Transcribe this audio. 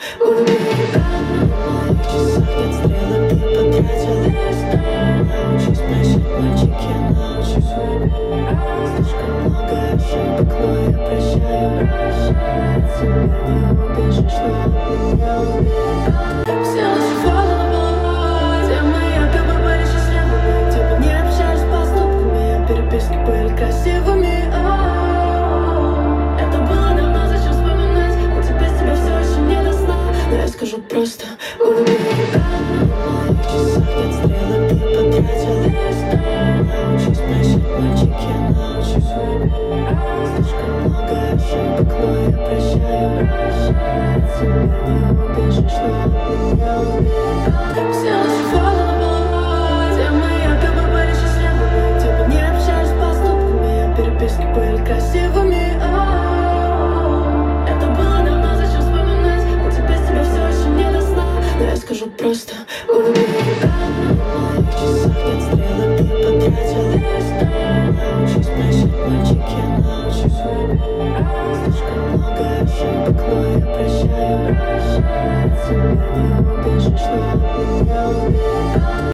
уберега. На моих часах нет стрелок, ты потратилась. Научись прощать, мальчик, я научусь выбирать. Слишком много ошибок, но я прощаю. Тебя не убежишь, но от меня уберега. Все наши фото на полу, где мы якобы были счастливыми, где мы не общались поступками, переписки были красивыми. Это было давно, зачем вспоминать? Он теперь тебя все еще не до сна. Но я скажу просто уберега. На моих часах нет стрелок, ты потратилась. Научись прощать, мальчик, я научусь выбирать. Слишком много ошибок, но я прощаю. Тебя не убежишь, но от меня уберега. Все наши фото на полу, где мы якобы были счастливыми, где мы не общались поступками, переписки были красивыми. Это было давно, зачем вспоминать? Он теперь тебя все еще не до сна. Но я скажу просто уберега. На моих часах нет стрелок, ты потратилась. Научись прощать, мальчик, я научусь выбирать. Слишком много ошибок, но я прощаю. Тебя не убежишь, но